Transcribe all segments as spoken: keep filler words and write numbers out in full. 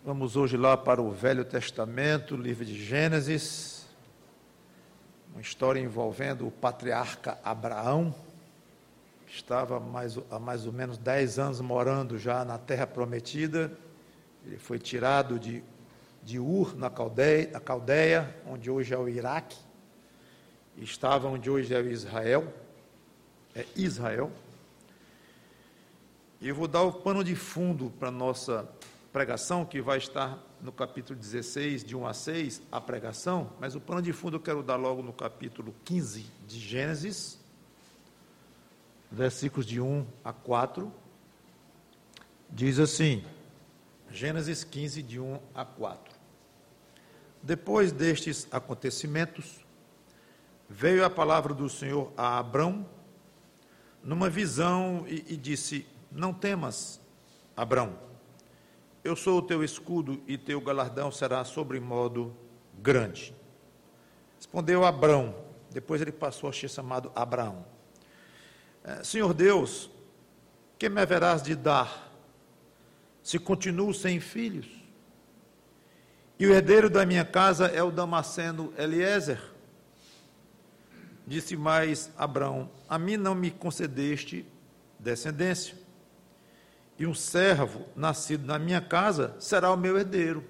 Vamos hoje lá para o Velho Testamento, livro de Gênesis, uma história envolvendo o patriarca Abraão, que estava mais, há mais ou menos dez anos morando já na Terra Prometida. Ele foi tirado de, de Ur, na Caldeia, na Caldeia, onde hoje é o Iraque, e estava onde hoje é o Israel, é Israel. E eu vou dar o pano de fundo para a nossa pregação, que vai estar no capítulo dezesseis, de um a seis, a pregação, mas o pano de fundo eu quero dar logo no capítulo quinze de Gênesis, versículos de um a quatro, diz assim, Gênesis quinze, de um a quatro. Depois destes acontecimentos, veio a palavra do Senhor a Abrão, numa visão, e, e disse, não temas, Abrão, eu sou o teu escudo e teu galardão será sobremodo grande. Respondeu Abrão, depois ele passou a ser chamado Abraão. Senhor Deus, que me haverás de dar, se continuo sem filhos? E o herdeiro da minha casa é o Damasceno Eliezer. Disse mais Abrão, a mim não me concedeste descendência, e um servo nascido na minha casa será o meu herdeiro.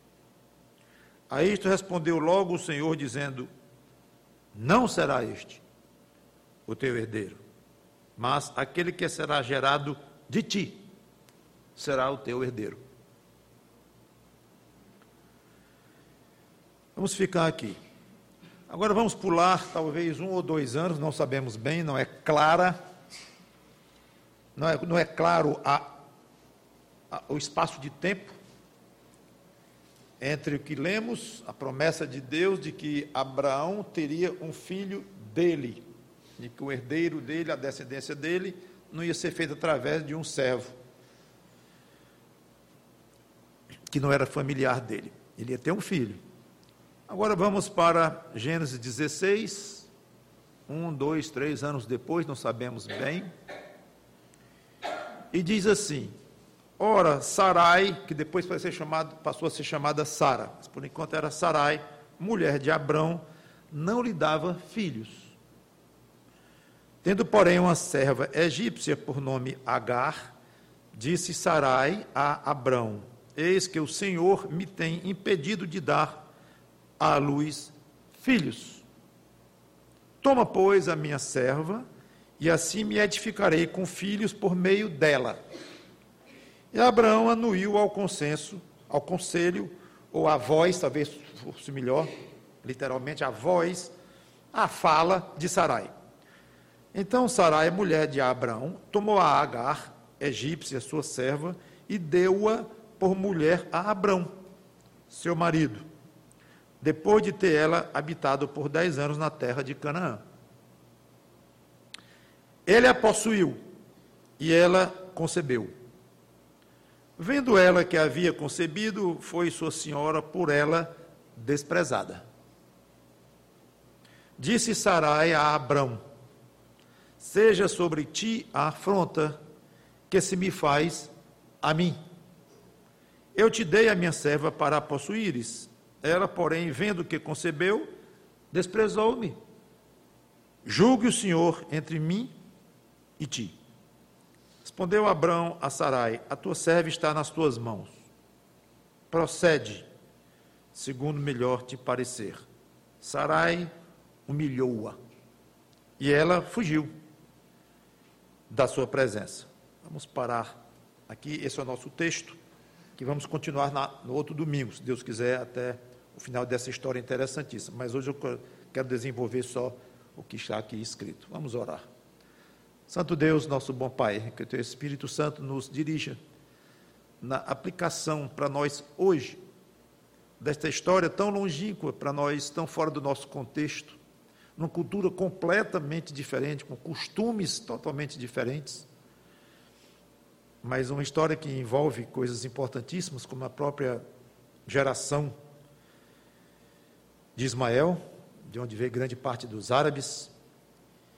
A isto respondeu logo o Senhor, dizendo, não será este o teu herdeiro, mas aquele que será gerado de ti será o teu herdeiro. Vamos ficar aqui. Agora vamos pular talvez um ou dois anos, não sabemos bem, não é clara, não é, não é claro a o espaço de tempo entre o que lemos, a promessa de Deus de que Abraão teria um filho dele, de que o herdeiro dele, a descendência dele, não ia ser feita através de um servo, que não era familiar dele, ele ia ter um filho. Agora vamos para Gênesis dezesseis, um, dois, três anos depois, não sabemos bem, e diz assim, ora, Sarai, que depois vai ser chamado, passou a ser chamada Sara, mas por enquanto era Sarai, mulher de Abrão, não lhe dava filhos. Tendo, porém, uma serva egípcia por nome Agar, disse Sarai a Abrão, eis que o Senhor me tem impedido de dar à luz filhos. Toma, pois, a minha serva, e assim me edificarei com filhos por meio dela. E Abraão anuiu ao consenso, ao conselho, ou à voz, talvez fosse melhor, literalmente a voz, a fala de Sarai. Então Sarai, mulher de Abraão, tomou a Agar, egípcia, sua serva, e deu-a por mulher a Abrão, seu marido, depois de ter ela habitado por dez anos na terra de Canaã. Ele a possuiu, e ela concebeu. Vendo ela que havia concebido, foi sua senhora por ela desprezada. Disse Sarai a Abrão, seja sobre ti a afronta que se me faz a mim. Eu te dei a minha serva para a possuíres. Ela, porém, vendo que concebeu, desprezou-me. Julgue o Senhor entre mim e ti. Respondeu Abrão a Sarai, a tua serva está nas tuas mãos. Procede, segundo melhor te parecer. Sarai humilhou-a, e ela fugiu da sua presença. Vamos parar aqui, esse é o nosso texto, que vamos continuar na, no outro domingo, se Deus quiser, até o final dessa história interessantíssima. Mas hoje eu quero desenvolver só o que está aqui escrito. Vamos orar. Santo Deus, nosso bom Pai, que o Teu Espírito Santo nos dirija na aplicação para nós hoje, desta história tão longínqua para nós, tão fora do nosso contexto, numa cultura completamente diferente, com costumes totalmente diferentes, mas uma história que envolve coisas importantíssimas, como a própria geração de Ismael, de onde veio grande parte dos árabes,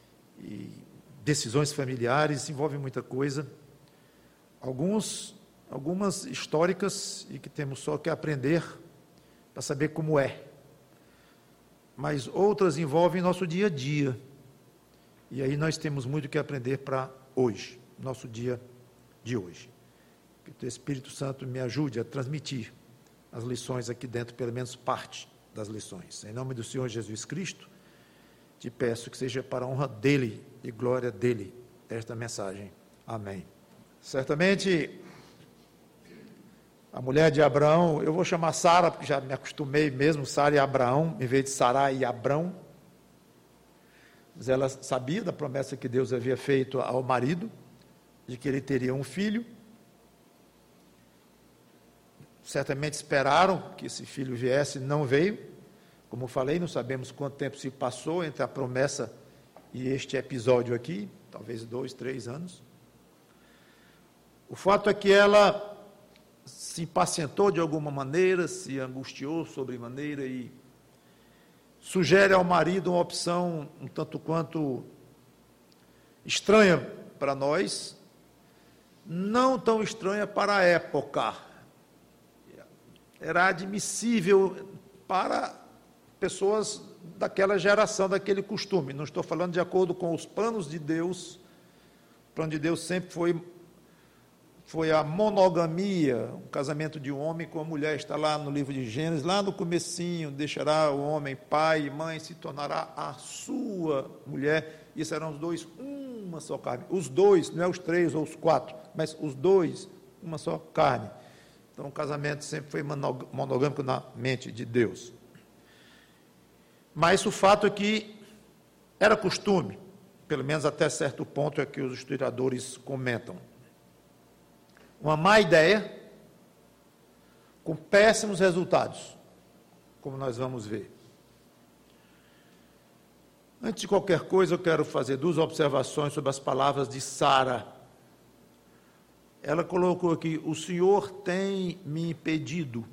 e decisões familiares, envolve muita coisa. Alguns algumas históricas e que temos só que aprender para saber como é. Mas outras envolvem nosso dia a dia. E aí nós temos muito que aprender para hoje, nosso dia de hoje. Que o Espírito Santo me ajude a transmitir as lições aqui dentro, pelo menos parte das lições. Em nome do Senhor Jesus Cristo, te peço que seja para a honra dele e glória dele esta mensagem. Amém. Certamente, a mulher de Abraão, eu vou chamar Sara, porque já me acostumei mesmo, Sara e Abraão, em vez de Sarai e Abrão. Mas ela sabia da promessa que Deus havia feito ao marido, de que ele teria um filho. Certamente esperaram que esse filho viesse, não veio. Como falei, não sabemos quanto tempo se passou entre a promessa e este episódio aqui, talvez dois, três anos. O fato é que ela se impacientou de alguma maneira, se angustiou sobremaneira e sugere ao marido uma opção um tanto quanto estranha para nós, não tão estranha para a época. Era admissível para pessoas daquela geração, daquele costume. Não estou falando de acordo com os planos de Deus. O plano de Deus sempre foi, foi a monogamia, um casamento de um homem com a mulher. Está lá no livro de Gênesis, lá no comecinho, deixará o homem pai e mãe, se tornará a sua mulher, e serão os dois uma só carne. Os dois, não é os três ou os quatro, mas os dois, uma só carne. Então, o casamento sempre foi monogâmico na mente de Deus. Mas o fato é que era costume, pelo menos até certo ponto é que os historiadores comentam. Uma má ideia com péssimos resultados, como nós vamos ver. Antes de qualquer coisa, eu quero fazer duas observações sobre as palavras de Sara. Ela colocou aqui, o Senhor tem me impedido.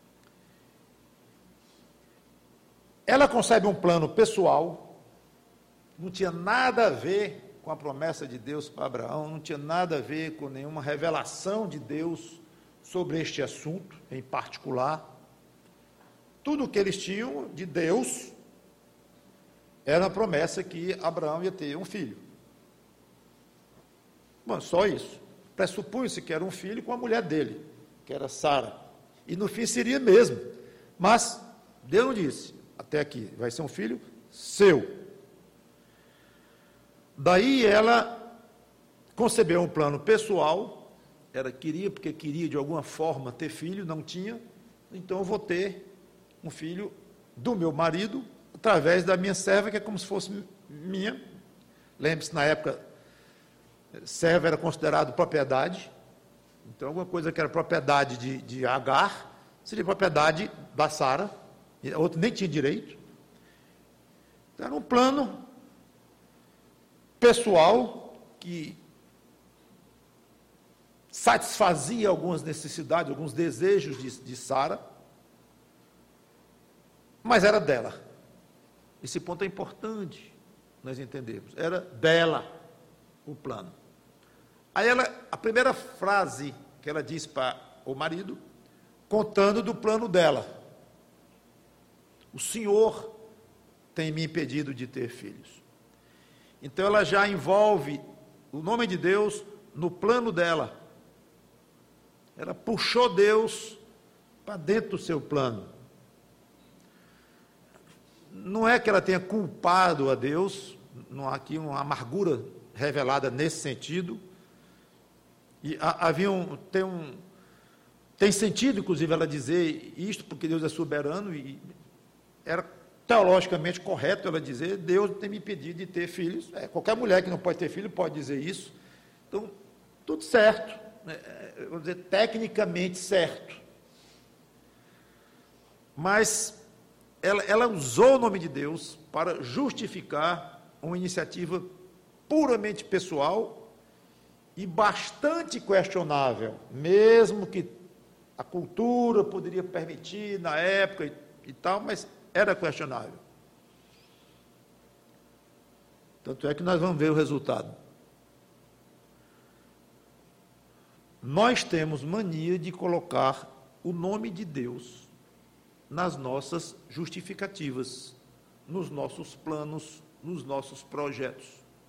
Ela concebe um plano pessoal, não tinha nada a ver com a promessa de Deus para Abraão, não tinha nada a ver com nenhuma revelação de Deus sobre este assunto em particular. Tudo o que eles tinham de Deus era a promessa que Abraão ia ter um filho. Bom, só isso. Pressupunha-se que era um filho com a mulher dele, que era Sara. E no fim seria mesmo. Mas Deus não disse, até aqui, vai ser um filho seu. Daí ela concebeu um plano pessoal, ela queria, porque queria de alguma forma ter filho, não tinha, então eu vou ter um filho do meu marido, através da minha serva, que é como se fosse minha. Lembre-se, na época, serva era considerado propriedade, então alguma coisa que era propriedade de, de Agar, seria propriedade da Sara, a outra nem tinha direito. Então era um plano pessoal que satisfazia algumas necessidades, alguns desejos de, de Sara, mas era dela. Esse ponto é importante nós entendermos. Era dela o plano. Aí ela, a primeira frase que ela diz para o marido, contando do plano dela. O Senhor tem me impedido de ter filhos. Então ela já envolve o nome de Deus no plano dela. Ela puxou Deus para dentro do seu plano. Não é que ela tenha culpado a Deus, não há aqui uma amargura revelada nesse sentido. E havia um, tem um, tem sentido, inclusive, ela dizer isto, porque Deus é soberano, e era teologicamente correto ela dizer, Deus tem me impedido de ter filhos. É, qualquer mulher que não pode ter filho pode dizer isso. Então, tudo certo, né? Vou dizer, tecnicamente certo. Mas ela, ela usou o nome de Deus para justificar uma iniciativa puramente pessoal e bastante questionável, mesmo que a cultura poderia permitir na época e, e tal, mas era questionável. Tanto é que nós vamos ver o resultado. nós temos mania de colocar o nome de Deus nas nossas justificativas, nos nossos planos, nos nossos projetos.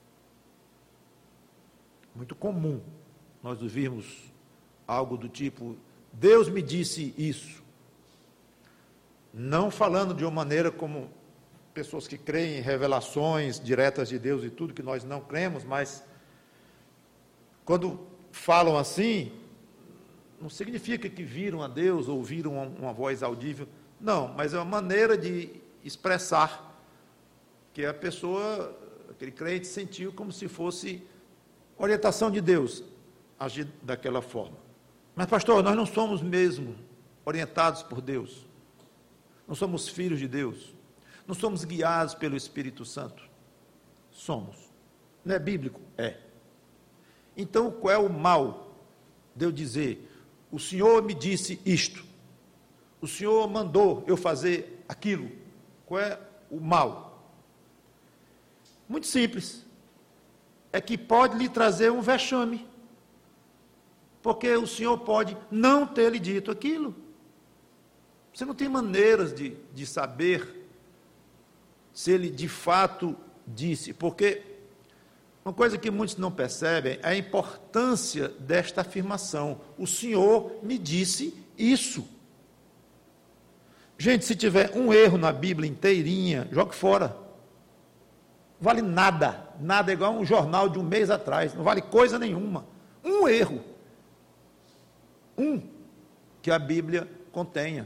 Muito comum nós ouvirmos algo do tipo, Deus me disse isso. Não falando de uma maneira como pessoas que creem em revelações diretas de Deus e tudo que nós não cremos, mas quando falam assim, não significa que viram a Deus ou ouviram uma, uma voz audível, não, mas é uma maneira de expressar que a pessoa, aquele crente, sentiu como se fosse orientação de Deus, agir daquela forma. Mas, pastor, nós não somos mesmo orientados por Deus, não somos filhos de Deus, não somos guiados pelo Espírito Santo. Somos. Não é bíblico? É. Então, qual é o mal de eu dizer, o Senhor me disse isto, o Senhor mandou eu fazer aquilo? Qual é o mal? Muito simples. É que pode lhe trazer um vexame. Porque o Senhor pode não ter lhe dito aquilo. Você não tem maneiras de, de saber se ele de fato disse, porque uma coisa que muitos não percebem é a importância desta afirmação. O Senhor me disse isso. Gente, se tiver um erro na Bíblia inteirinha, jogue fora. Não vale nada. Nada é igual a um jornal de um mês atrás. Não vale coisa nenhuma. Um erro. Um que a Bíblia contenha.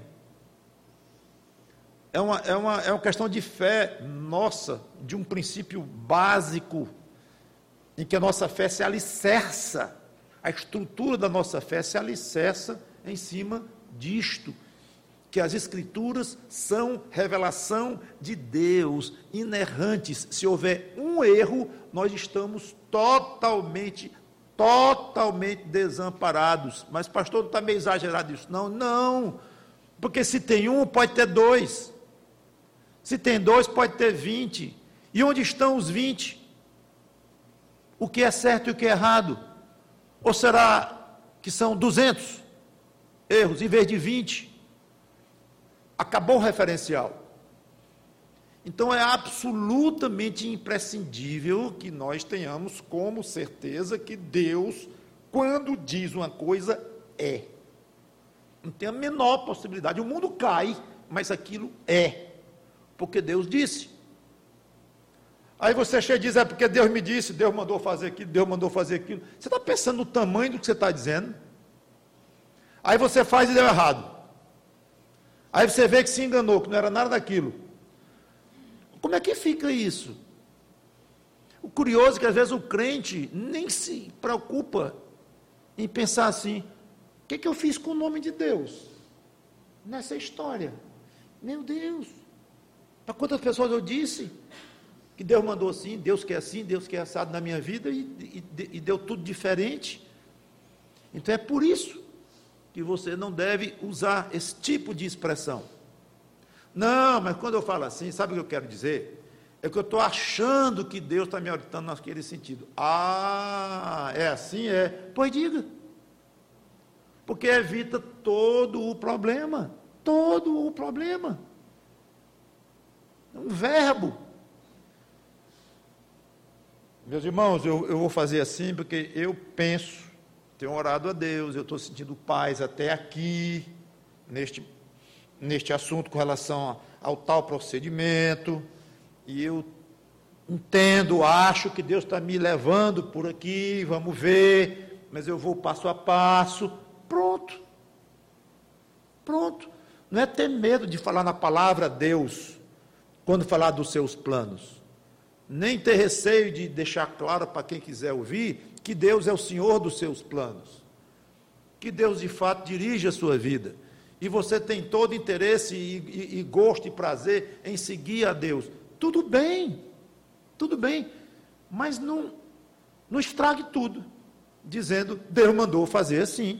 É uma, é, uma, é uma questão de fé nossa, de um princípio básico, em que a nossa fé se alicerça, a estrutura da nossa fé se alicerça em cima disto, que as Escrituras são revelação de Deus, inerrantes. Se houver um erro, nós estamos totalmente, totalmente desamparados. Mas, pastor, não está meio exagerado isso? Não, não, porque se tem um, pode ter dois. Se tem dois, pode ter vinte. E onde estão os vinte? O que é certo e o que é errado? Ou será que são duzentos erros em vez de vinte? Acabou o referencial. Então é absolutamente imprescindível que nós tenhamos como certeza que Deus, quando diz uma coisa, é. Não tem a menor possibilidade. O mundo cai, mas aquilo é. Porque Deus disse. Aí você chega e diz, é porque Deus me disse, Deus mandou fazer aquilo, Deus mandou fazer aquilo. Você está pensando no tamanho do que você está dizendo? Aí você faz e deu errado. Aí você vê que se enganou, que não era nada daquilo. Como é que fica isso? O curioso é que às vezes o crente nem se preocupa em pensar assim, o que, é que eu fiz com o nome de Deus nessa história? Meu Deus, para quantas pessoas eu disse que Deus mandou assim, Deus quer assim, Deus quer assado na minha vida e, e, e deu tudo diferente. Então é por isso que você não deve usar esse tipo de expressão. Não, mas quando eu falo assim, sabe o que eu quero dizer? É que eu estou achando que Deus está me orientando naquele sentido. Ah, é assim? É. Pois diga. Porque evita todo o problema. Todo o problema. É um verbo. Meus irmãos, eu, eu vou fazer assim porque eu penso, tenho orado a Deus, eu estou sentindo paz até aqui, neste, neste assunto com relação ao tal procedimento, e eu entendo, acho que Deus está me levando por aqui, vamos ver, mas eu vou passo a passo, pronto, pronto, não é ter medo de falar na palavra Deus, quando falar dos seus planos, nem ter receio de deixar claro para quem quiser ouvir, que Deus é o Senhor dos seus planos, que Deus de fato dirige a sua vida, e você tem todo interesse e, e, e gosto e prazer em seguir a Deus, tudo bem, tudo bem, mas não, não estrague tudo, dizendo, Deus mandou fazer assim.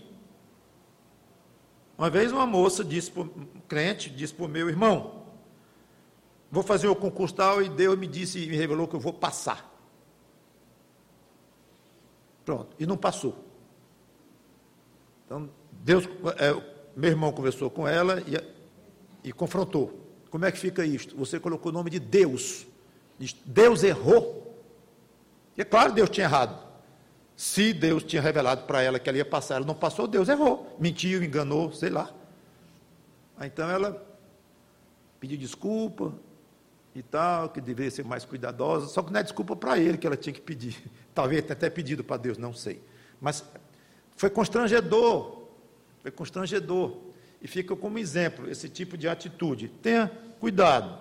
Uma vez uma moça disse, um crente, disse para o meu irmão, vou fazer o concurso tal, e Deus me disse, me revelou que eu vou passar. Pronto, e não passou. Então, Deus, é, meu irmão conversou com ela e, e confrontou. Como é que fica isto? Você colocou o nome de Deus. Deus errou. E é claro, Deus tinha errado. Se Deus tinha revelado para ela que ela ia passar, ela não passou, Deus errou. Mentiu, enganou, sei lá. Então ela pediu desculpa e tal, que deveria ser mais cuidadosa, só que não é desculpa para ele que ela tinha que pedir. Talvez tenha até pedido para Deus, não sei. Mas foi constrangedor, foi constrangedor. E fica como exemplo esse tipo de atitude. Tenha cuidado.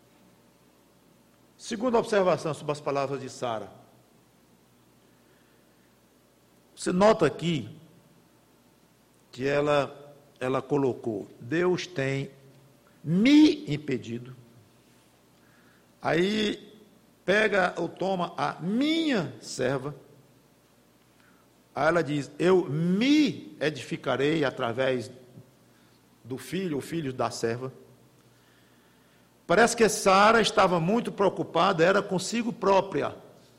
Segunda observação sobre as palavras de Sara. Você nota aqui que ela, ela colocou, Deus tem me impedido. Aí pega ou toma a minha serva. Aí ela diz, eu me edificarei através do filho ou filhos da serva. Parece que Sara estava muito preocupada, era consigo própria.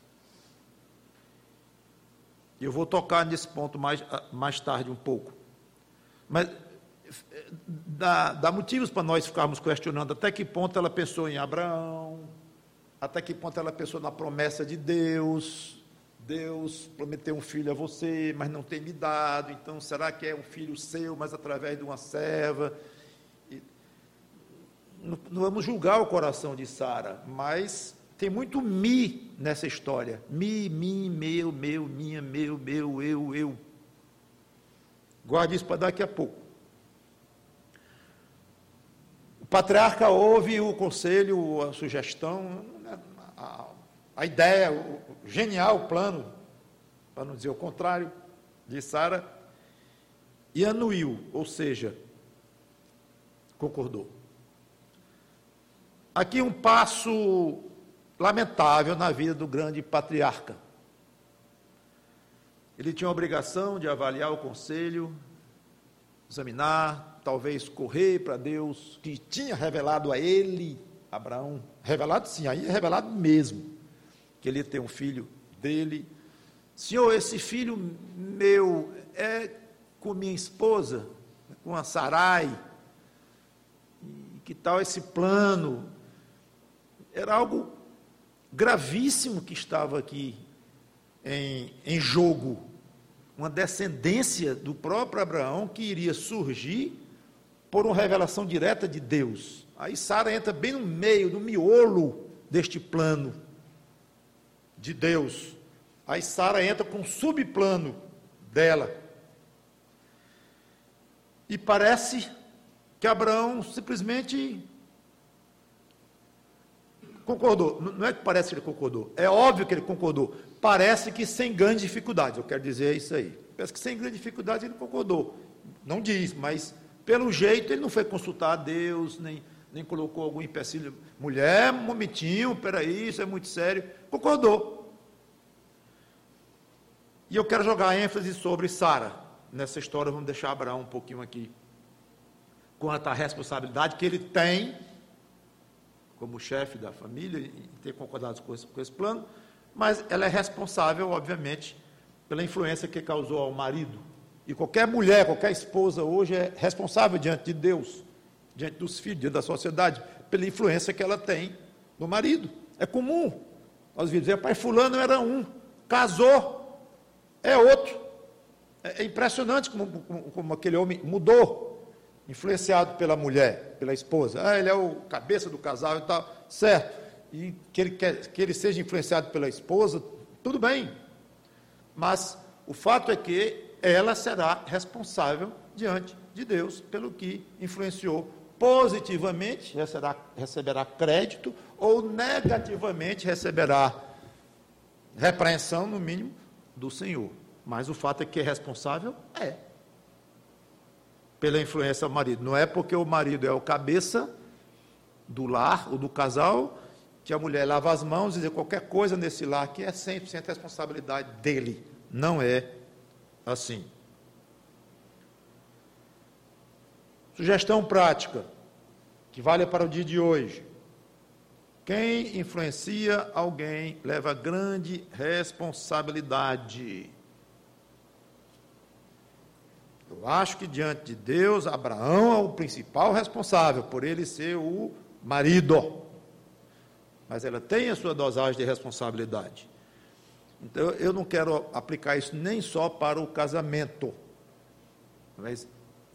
E eu vou tocar nesse ponto mais, mais tarde um pouco. Mas dá, dá motivos para nós ficarmos questionando até que ponto ela pensou em Abraão, até que ponto ela pensou na promessa de Deus. Deus prometeu um filho a você, mas não tem me dado, então será que é um filho seu, mas através de uma serva? E não, não vamos julgar o coração de Sara, mas tem muito me nessa história. Me, mim, meu, meu, minha, meu, meu, eu, eu. Guarde isso para daqui a pouco. O patriarca ouve o conselho, a sugestão, a, a ideia, o genial plano, para não dizer o contrário, de Sara, e anuiu, ou seja, concordou. Aqui um passo lamentável na vida do grande patriarca. Ele tinha a obrigação de avaliar o conselho, examinar, talvez correr para Deus, que tinha revelado a ele, Abraão, revelado sim, aí é revelado mesmo, que ele ia ter um filho dele. Senhor, esse filho meu é com minha esposa, com a Sarai, e que tal esse plano? Era algo gravíssimo que estava aqui em, em jogo, uma descendência do próprio Abraão que iria surgir por uma revelação direta de Deus. Aí Sara entra bem no meio, no miolo deste plano de Deus. Aí Sara entra com um subplano dela. E parece que Abraão simplesmente concordou. Não é que parece que ele concordou, é óbvio que ele concordou. Parece que sem grandes dificuldades, eu quero dizer isso aí. Parece que sem grandes dificuldades ele concordou. Não diz, mas pelo jeito ele não foi consultar a Deus, nem, nem colocou algum empecilho. Mulher, um momentinho, peraí, isso é muito sério. Concordou. E eu quero jogar ênfase sobre Sara. Nessa história, vamos deixar Abraão um pouquinho aqui. Quanto à responsabilidade que ele tem, como chefe da família, e ter concordado com esse, com esse plano, mas ela é responsável, obviamente, pela influência que causou ao marido. E qualquer mulher, qualquer esposa hoje é responsável diante de Deus, diante dos filhos, diante da sociedade, pela influência que ela tem no marido. É comum. Nós vimos, pai fulano era um, casou, é outro. É, é impressionante como, como, como aquele homem mudou, influenciado pela mulher, pela esposa. Ah, ele é o cabeça do casal e tal, certo. E que ele, quer, que ele seja influenciado pela esposa, tudo bem. Mas o fato é que ela será responsável diante de Deus pelo que influenciou positivamente, receberá, receberá crédito, ou negativamente receberá repreensão, no mínimo, do Senhor. Mas o fato é que é responsável, é. Pela influência do marido. Não é porque o marido é o cabeça do lar ou do casal, que a mulher lava as mãos e dizer qualquer coisa nesse lar que é cem por cento responsabilidade dele. Não é assim. Sugestão prática, que vale para o dia de hoje. Quem influencia alguém leva grande responsabilidade. Eu acho que diante de Deus, Abraão é o principal responsável, por ele ser o marido. Mas ela tem a sua dosagem de responsabilidade. Então, eu não quero aplicar isso nem só para o casamento, mas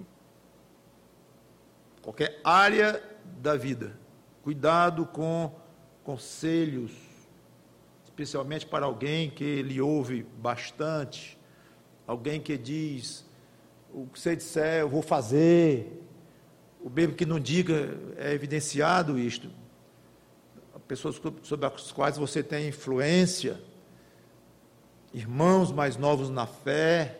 qualquer área da vida. Cuidado com conselhos, especialmente para alguém que lhe ouve bastante, alguém que diz, o que você disser eu vou fazer, o mesmo que não diga, é evidenciado isto. Pessoas sobre as quais você tem influência, irmãos mais novos na fé,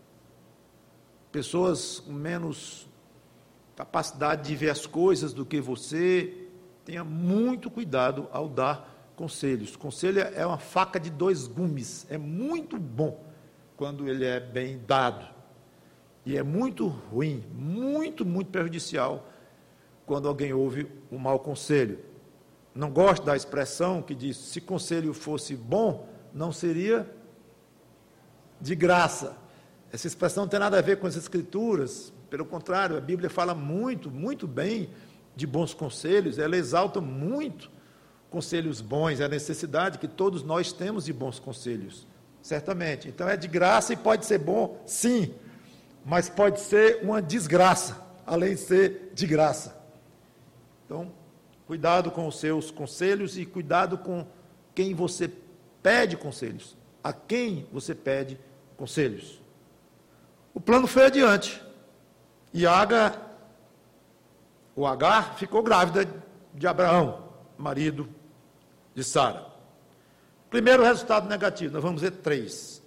pessoas com menos capacidade de ver as coisas do que você. Tenha muito cuidado ao dar conselhos. Conselho é uma faca de dois gumes, é muito bom quando ele é bem dado, e é muito ruim, muito, muito prejudicial quando alguém ouve um mau conselho. Não gosto da expressão que diz, se conselho fosse bom, não seria de graça. Essa expressão não tem nada a ver com as Escrituras, pelo contrário, a Bíblia fala muito, muito bem de bons conselhos, ela exalta muito conselhos bons, é a necessidade que todos nós temos de bons conselhos, certamente. Então é de graça e pode ser bom, sim, mas pode ser uma desgraça, além de ser de graça. Então, cuidado com os seus conselhos e cuidado com quem você pede conselhos, a quem você pede conselhos. O plano foi adiante, e Agar, o Agar ficou grávida de Abraão, marido de Sara. Primeiro resultado negativo, nós vamos ver três.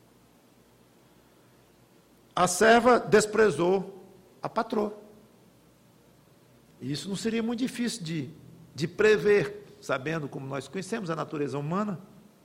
A serva desprezou a patroa. E isso não seria muito difícil de, de prever, sabendo como nós conhecemos a natureza humana.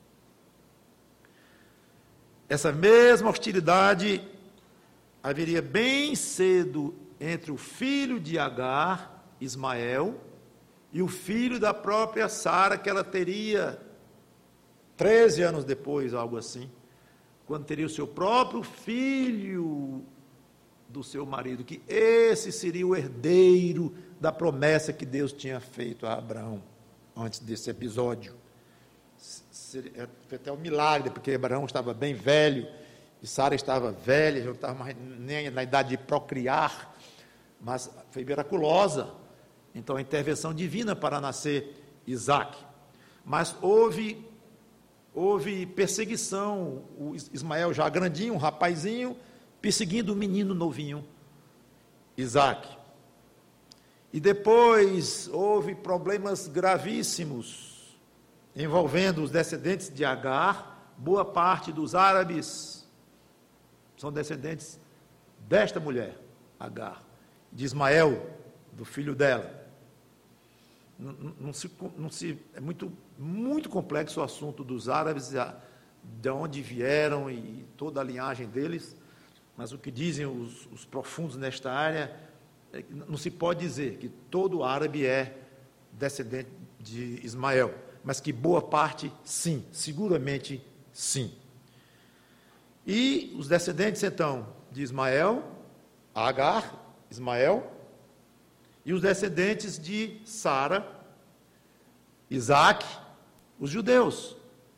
Essa mesma hostilidade haveria bem cedo entre o filho de Agar, Ismael, e o filho da própria Sara, que ela teria treze anos depois, algo assim, quando teria o seu próprio filho do seu marido, que esse seria o herdeiro da promessa que Deus tinha feito a Abraão, antes desse episódio. Seria, foi até um milagre, porque Abraão estava bem velho, e Sara estava velha, já não estava mais nem na idade de procriar, mas foi miraculosa, então a intervenção divina para nascer Isaque. Mas houve, houve perseguição, o Ismael já grandinho, um rapazinho, perseguindo o menino novinho, Isaque. E depois houve problemas gravíssimos, envolvendo os descendentes de Agar. Boa parte dos árabes são descendentes desta mulher, Agar, de Ismael, do filho dela. Não, não se, não se, é muito, muito complexo o assunto dos árabes, de onde vieram e toda a linhagem deles, mas o que dizem os, os profundos nesta área, é que não se pode dizer que todo árabe é descendente de Ismael, mas que boa parte, sim, seguramente sim. E os descendentes, então, de Ismael, Agar, Ismael, e os descendentes de Sara, Isaque, os judeus.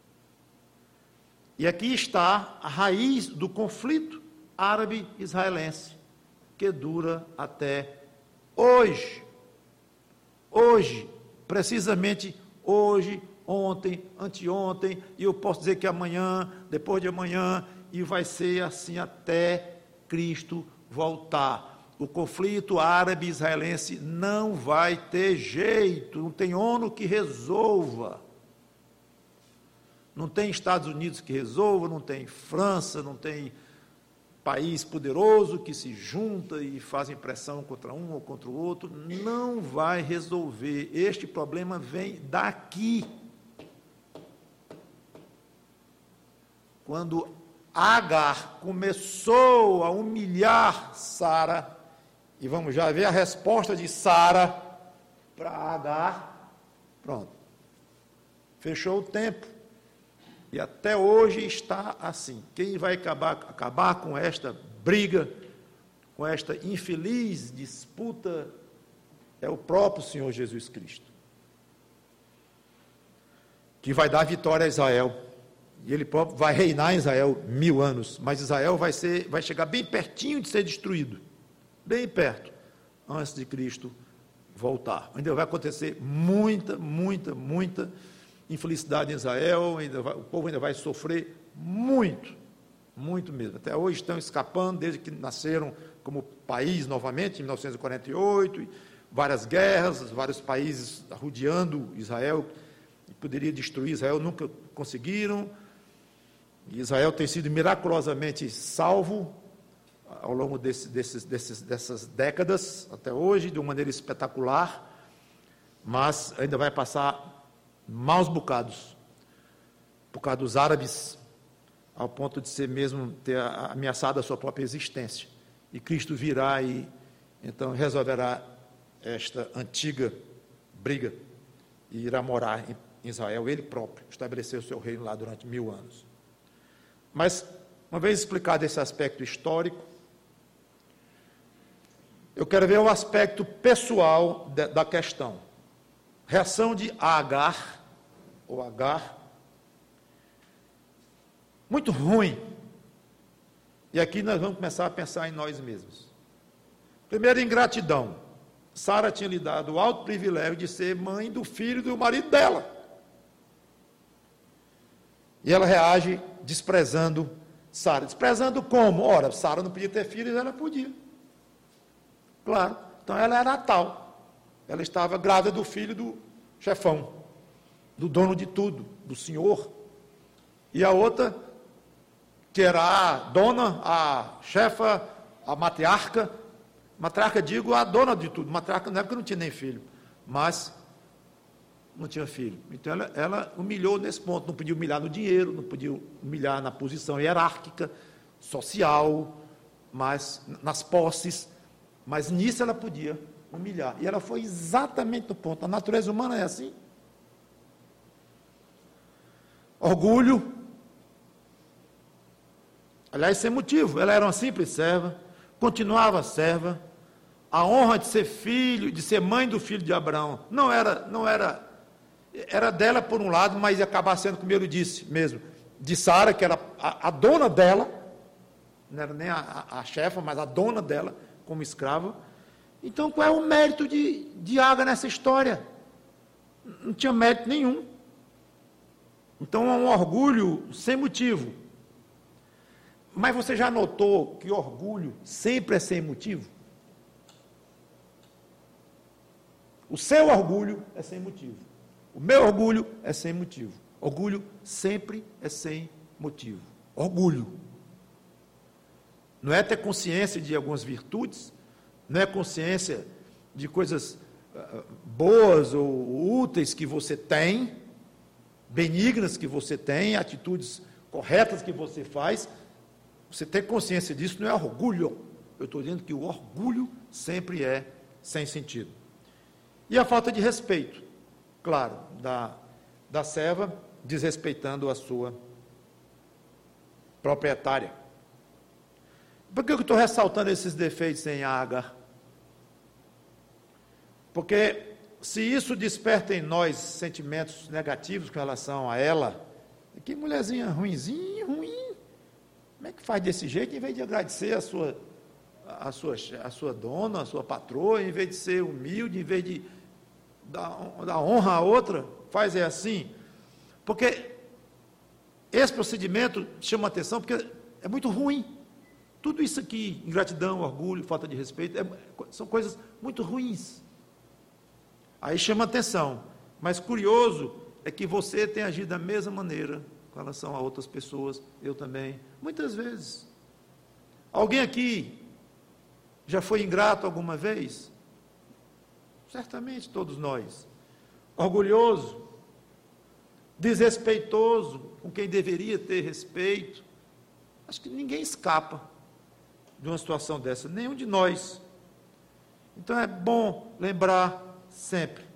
E aqui está a raiz do conflito árabe-israelense, que dura até hoje. Hoje, precisamente hoje, ontem, anteontem, e eu posso dizer que amanhã, depois de amanhã, e vai ser assim até Cristo voltar. O conflito árabe-israelense não vai ter jeito, não tem ONU que resolva, não tem Estados Unidos que resolva, não tem França, não tem país poderoso que se junta e fazem pressão contra um ou contra o outro, não vai resolver. Este problema vem daqui. Quando Agar começou a humilhar Sara, e vamos já ver a resposta de Sara para Agar, pronto, fechou o tempo, e até hoje está assim. Quem vai acabar, acabar com esta briga com esta infeliz disputa é o próprio Senhor Jesus Cristo, que vai dar vitória a Israel. E ele próprio vai reinar em Israel mil anos, mas Israel vai, ser, vai chegar bem pertinho de ser destruído, bem perto, antes de Cristo voltar. Ainda vai acontecer muita, muita, muita infelicidade em Israel, ainda vai, o povo ainda vai sofrer muito, muito mesmo. Até hoje estão escapando, desde que nasceram como país novamente, em mil novecentos e quarenta e oito, várias guerras, vários países rodeando Israel, que poderia destruir Israel, nunca conseguiram. E Israel tem sido miraculosamente salvo ao longo desse, desses, desses, dessas décadas, até hoje, de uma maneira espetacular, mas ainda vai passar maus bocados, por causa dos árabes, ao ponto de ser mesmo ter ameaçado a sua própria existência. E Cristo virá e, então, resolverá esta antiga briga e irá morar em Israel, ele próprio, estabeleceu o seu reino lá durante mil anos. Mas, uma vez explicado esse aspecto histórico, eu quero ver o aspecto pessoal de, da questão. Reação de Agar, ou Agar, muito ruim. E aqui nós vamos começar a pensar em nós mesmos. Primeiro, ingratidão. Sara tinha lhe dado o alto privilégio de ser mãe do filho do marido dela. E ela reage desprezando Sara. Desprezando como? Ora, Sara não podia ter filhos, ela podia. Claro. Então ela era a tal. Ela estava grávida do filho do chefão, do dono de tudo, do senhor. E a outra, que era a dona, a chefa, a matriarca, matriarca, digo, a dona de tudo. Matriarca na época não tinha nem filho, mas não tinha filho. Então ela, ela humilhou nesse ponto, não podia humilhar no dinheiro, não podia humilhar na posição hierárquica, social, mas nas posses, mas nisso ela podia humilhar. E ela foi exatamente no ponto. A natureza humana é assim. Orgulho. Aliás, sem motivo. Ela era uma simples serva, continuava serva. A honra de ser filho, de ser mãe do filho de Abraão, não era, não era, era dela por um lado, mas ia acabar sendo, como ele disse mesmo, de Sara, que era a, a dona dela, não era nem a, a, a chefa, mas a dona dela, como escrava. Então, qual é o mérito de, de Agar nessa história? Não tinha mérito nenhum. Então, é um orgulho sem motivo. Mas você já notou que orgulho sempre é sem motivo? O seu orgulho é sem motivo. O meu orgulho é sem motivo. Orgulho sempre é sem motivo. Orgulho. Não é ter consciência de algumas virtudes, não é consciência de coisas uh, boas ou úteis que você tem, benignas que você tem, atitudes corretas que você faz. Você ter consciência disso não é orgulho. Eu estou dizendo que o orgulho sempre é sem sentido. E a falta de respeito, claro, da, da serva, desrespeitando a sua proprietária. Por que eu estou ressaltando esses defeitos em Agar? Porque se isso desperta em nós sentimentos negativos com relação a ela, que mulherzinha ruinzinha, ruim, como é que faz desse jeito, em vez de agradecer a sua, a sua, a sua dona, a sua patroa, em vez de ser humilde, em vez de dar, dar honra a outra, faz é assim? Porque esse procedimento chama atenção, porque é muito ruim. Tudo isso aqui, ingratidão, orgulho, falta de respeito, é, são coisas muito ruins. Aí chama atenção. Mas curioso é que você tem agido da mesma maneira com relação a outras pessoas, eu também, muitas vezes. Alguém aqui já foi ingrato alguma vez? Certamente todos nós. Orgulhoso, desrespeitoso, com quem deveria ter respeito. Acho que ninguém escapa de uma situação dessa, nenhum de nós. Então é bom lembrar sempre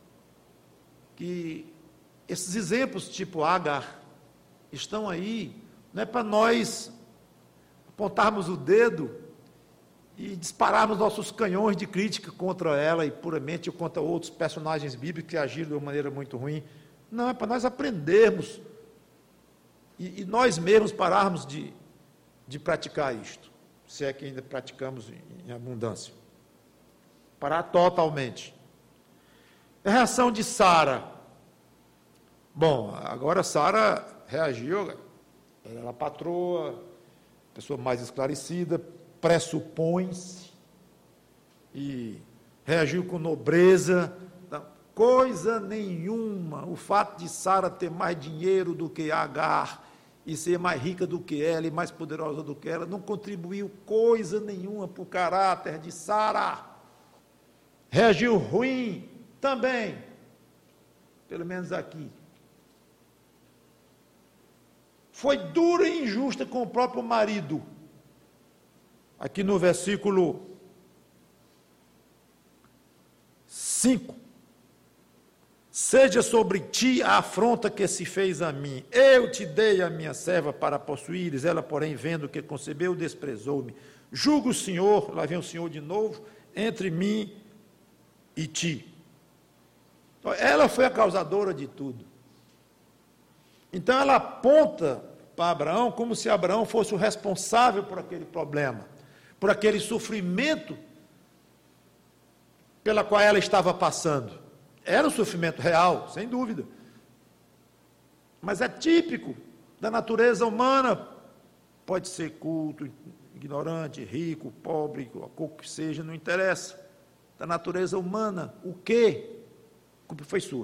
que esses exemplos tipo Agar estão aí, não é para nós apontarmos o dedo e dispararmos nossos canhões de crítica contra ela e puramente contra outros personagens bíblicos que agiram de uma maneira muito ruim. Não, é para nós aprendermos e, e nós mesmos pararmos de, de praticar isto, se é que ainda praticamos em, em abundância. Parar totalmente. A reação de Sara. Bom, agora Sara reagiu, ela era a patroa, pessoa mais esclarecida, pressupõe-se, e reagiu com nobreza. Coisa nenhuma, o fato de Sara ter mais dinheiro do que Agar, e ser mais rica do que ela, e mais poderosa do que ela, não contribuiu coisa nenhuma para o caráter de Sara. Reagiu ruim também, pelo menos aqui. Foi dura e injusta com o próprio marido. Aqui no versículo cinco. Seja sobre ti a afronta que se fez a mim. Eu te dei a minha serva para possuíres, ela, porém, vendo o que concebeu, desprezou-me. Julga o Senhor, lá vem o Senhor de novo, entre mim e ti. Então, ela foi a causadora de tudo. Então ela aponta para Abraão como se Abraão fosse o responsável por aquele problema, por aquele sofrimento pela qual ela estava passando. Era um sofrimento real, sem dúvida. Mas é típico da natureza humana. Pode ser culto, ignorante, rico, pobre, o que seja, não interessa. Da natureza humana. O quê? A culpa foi sua.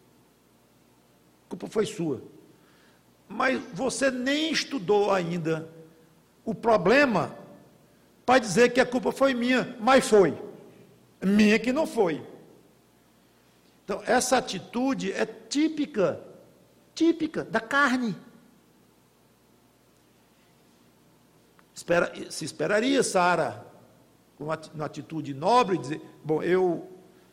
A culpa foi sua. Mas você nem estudou ainda o problema para dizer que a culpa foi minha, mas foi. Minha que não foi. Então, essa atitude é típica, típica da carne. Espera, se esperaria Sara, com uma atitude nobre, dizer, bom, eu,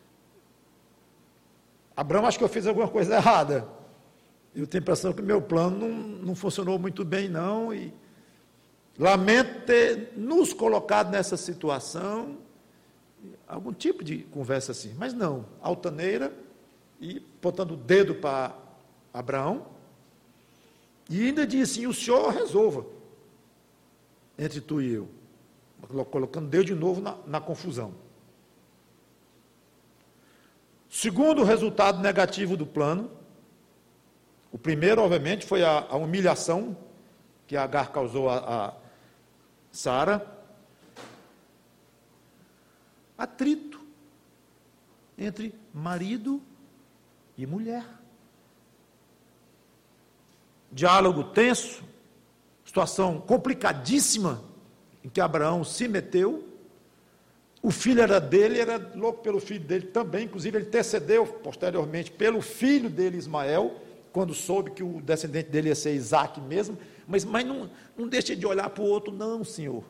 Abraão, acho que eu fiz alguma coisa errada. Eu tenho a impressão que meu plano não, não funcionou muito bem, não, e lamento ter nos colocado nessa situação. Algum tipo de conversa assim, mas não, altaneira, e botando o dedo para Abraão, e ainda disse assim, o Senhor resolva entre tu e eu, colocando Deus de novo na, na confusão. Segundo resultado negativo do plano, o primeiro, obviamente, foi a, a humilhação que Agar causou a, a Sara. Atrito entre marido e mulher. Diálogo tenso, situação complicadíssima em que Abraão se meteu. O filho era dele, era louco pelo filho dele também, inclusive ele intercedeu posteriormente pelo filho dele, Ismael, quando soube que o descendente dele ia ser Isaac mesmo, mas, mas não, não deixa de olhar para o outro, não, Senhor.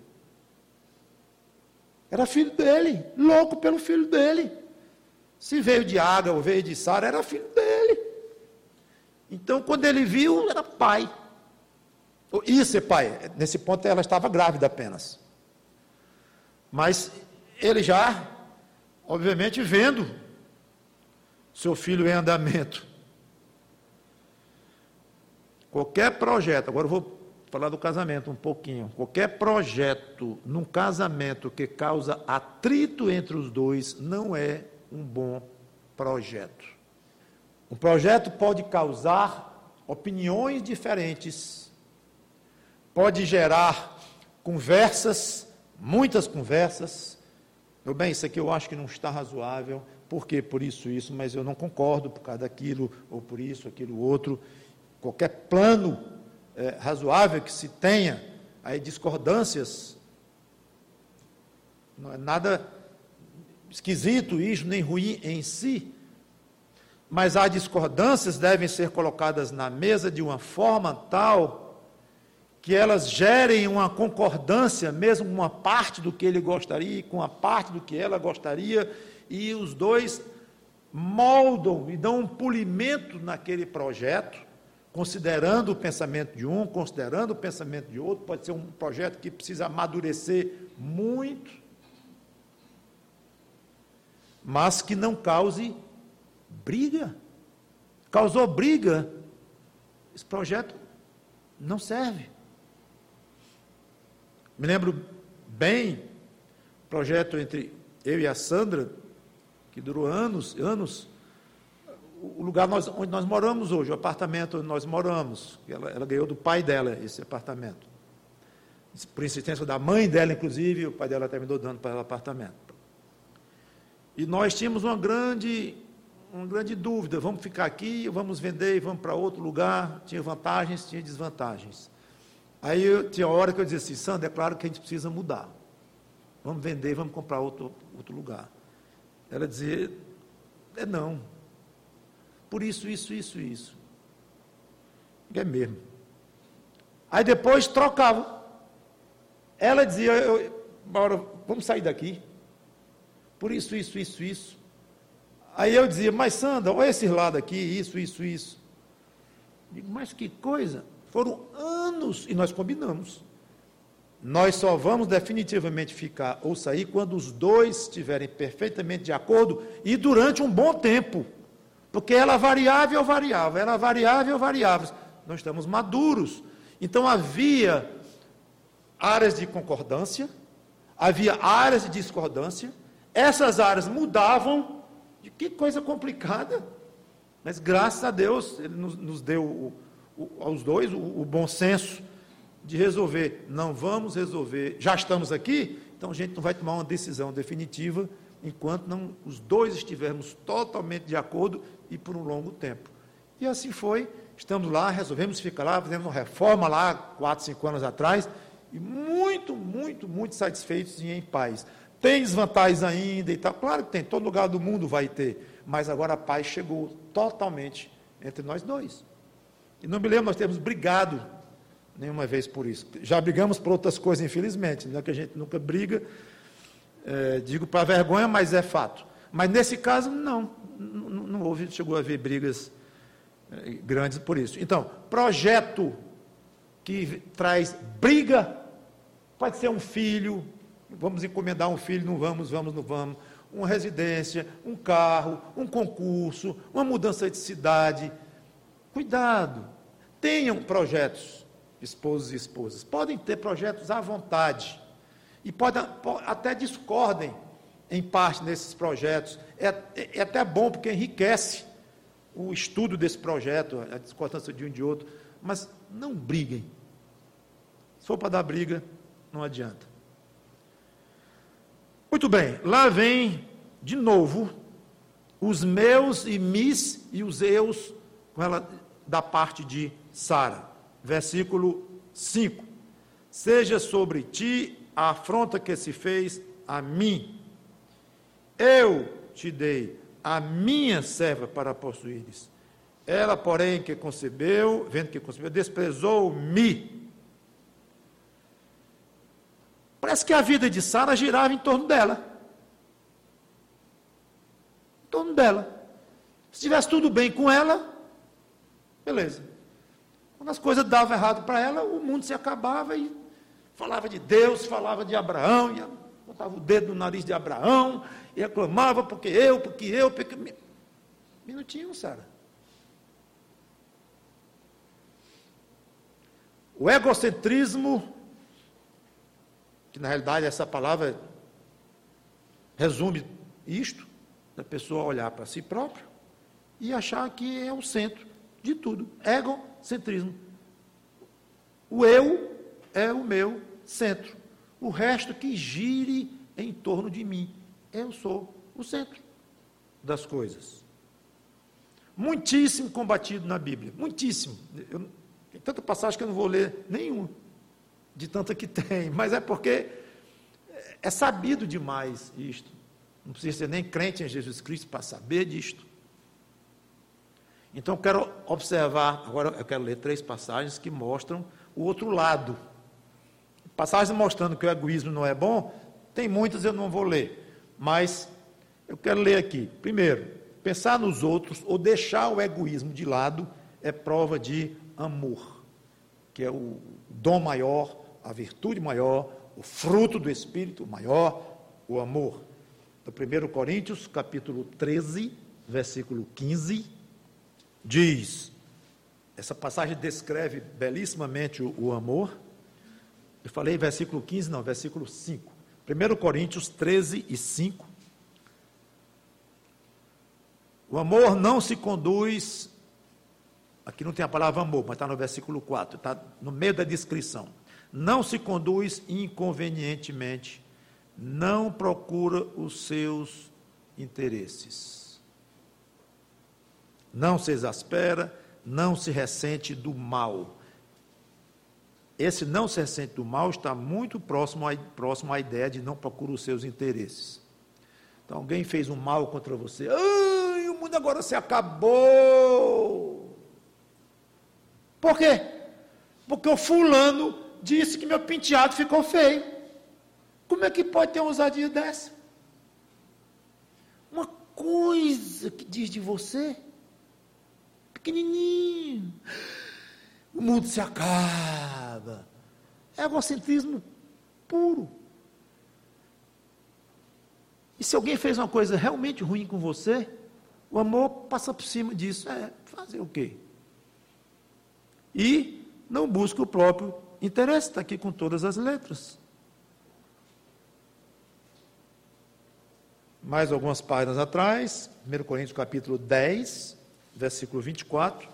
Era filho dele, louco pelo filho dele. Se veio de Agar ou veio de Sara, era filho dele. Então, quando ele viu, era pai. Ia ser pai. Nesse ponto, ela estava grávida apenas. Mas ele já, obviamente, vendo seu filho em andamento. Qualquer projeto, agora eu vou falar do casamento um pouquinho. Qualquer projeto num casamento que causa atrito entre os dois não é um bom projeto. Um projeto pode causar opiniões diferentes, pode gerar conversas, muitas conversas. Meu bem, isso aqui eu acho que não está razoável, por quê? Por isso, isso, mas eu não concordo por causa daquilo, ou por isso, aquilo, outro. Qualquer plano É, razoável que se tenha, aí discordâncias, não é nada esquisito isso, nem ruim em si, mas as discordâncias devem ser colocadas na mesa de uma forma tal que elas gerem uma concordância, mesmo com uma parte do que ele gostaria, com a parte do que ela gostaria, e os dois moldam e dão um polimento naquele projeto, considerando o pensamento de um, considerando o pensamento de outro. Pode ser um projeto que precisa amadurecer muito, mas que não cause briga. Causou briga, esse projeto não serve. Me lembro bem, o projeto entre eu e a Sandra, que durou anos, anos, o lugar nós, onde nós moramos hoje, o apartamento onde nós moramos, ela, ela ganhou do pai dela esse apartamento. Por insistência da mãe dela, inclusive, o pai dela terminou dando para ela o apartamento. E nós tínhamos uma grande, uma grande dúvida, vamos ficar aqui, vamos vender, vamos para outro lugar, tinha vantagens, tinha desvantagens. Aí eu, tinha hora que eu dizia assim, Sandra, é claro que a gente precisa mudar, vamos vender, vamos comprar outro, outro lugar. Ela dizia, é não, por isso, isso, isso, isso. É mesmo. Aí depois trocava. Ela dizia, eu, Maura, vamos sair daqui. Por isso, isso, isso, isso. Aí eu dizia, mas Sandra, olha esse lado aqui, isso, isso, isso. Digo, mas que coisa. Foram anos e nós combinamos. Nós só vamos definitivamente ficar ou sair quando os dois estiverem perfeitamente de acordo e durante um bom tempo. Porque ela variável, variável, ela variável, variável. Nós estamos maduros. Então havia áreas de concordância, havia áreas de discordância, essas áreas mudavam, de que coisa complicada, mas graças a Deus, Ele nos, nos deu o, o, aos dois o, o bom senso de resolver, não vamos resolver, já estamos aqui, então a gente não vai tomar uma decisão definitiva, enquanto não, os dois estivermos totalmente de acordo e por um longo tempo. E assim foi, estamos lá, resolvemos ficar lá, fizemos uma reforma lá, quatro, cinco anos atrás, e muito, muito, muito satisfeitos e em paz. Tem desvantagens ainda e tal, claro que tem, todo lugar do mundo vai ter, mas agora a paz chegou totalmente entre nós dois. E não me lembro, nós temos brigado nenhuma vez por isso. Já brigamos por outras coisas, infelizmente, não é que a gente nunca briga, é, digo para vergonha, mas é fato. Mas nesse caso, não, não, não houve, chegou a haver brigas é, grandes por isso. Então, projeto que traz briga, pode ser um filho, vamos encomendar um filho, não vamos, vamos, não vamos, uma residência, um carro, um concurso, uma mudança de cidade. Cuidado, tenham projetos, esposos e esposas, podem ter projetos à vontade, e podem, até discordem em parte nesses projetos, é, é, é até bom porque enriquece o estudo desse projeto, a discordância de um e de outro, mas não briguem. Se for para dar briga, não adianta. Muito bem, lá vem de novo os meus e mis e os eus com ela, da parte de Sara. Versículo cinco. Seja sobre ti a afronta que se fez a mim. Eu te dei a minha serva para possuíres. Ela, porém, que concebeu, vendo que concebeu, desprezou-me. Parece que a vida de Sara girava em torno dela. Em torno dela. Se tivesse tudo bem com ela, beleza. Quando as coisas davam errado para ela, o mundo se acabava e falava de Deus, falava de Abraão, e botava o dedo no nariz de Abraão, e reclamava, porque eu, porque eu, porque... Minutinho, Sara. O egocentrismo, que na realidade essa palavra resume isto, da pessoa olhar para si própria e achar que é o centro de tudo. Egocentrismo. O eu é o meu centro. O resto que gire em torno de mim. Eu sou o centro das coisas. Muitíssimo combatido na Bíblia. Muitíssimo. Eu, tem tanta passagem que eu não vou ler nenhuma, de tanta que tem, mas é porque é sabido demais isto. Não precisa ser nem crente em Jesus Cristo para saber disto. Então, eu quero observar, agora eu quero ler três passagens que mostram o outro lado. Passagens mostrando que o egoísmo não é bom, tem muitas, eu não vou ler, mas eu quero ler aqui. Primeiro, pensar nos outros ou deixar o egoísmo de lado é prova de amor, que é o dom maior, a virtude maior, o fruto do Espírito maior, o amor. do primeiro Coríntios, capítulo treze, versículo quinze, diz, essa passagem descreve belíssimamente o, o amor. Eu falei versículo quinze, não, versículo cinco. primeiro Coríntios treze e cinco. O amor não se conduz, aqui não tem a palavra amor, mas está no versículo quatro, está no meio da descrição. Não se conduz inconvenientemente, não procura os seus interesses. Não se exaspera, não se ressente do mal. Esse não se ressente do mal está muito próximo, a, próximo à ideia de não procura os seus interesses. Então, alguém fez um mal contra você. Ai, o mundo agora se acabou. Por quê? Porque o fulano disse que meu penteado ficou feio. Como é que pode ter uma ousadia dessa? Uma coisa que diz de você, pequenininho, o mundo se acaba. É egocentrismo puro. E se alguém fez uma coisa realmente ruim com você, o amor passa por cima disso. É, fazer o quê? E não busca o próprio interesse, está aqui com todas as letras. Mais algumas páginas atrás, primeiro Coríntios capítulo dez, versículo vinte e quatro,